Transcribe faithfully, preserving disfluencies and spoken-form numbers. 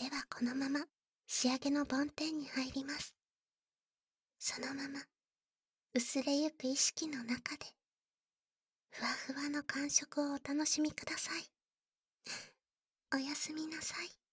ではこのまま仕上げの梵天に入ります。そのまま薄れゆく意識の中でふわふわの感触をお楽しみください。おやすみなさい。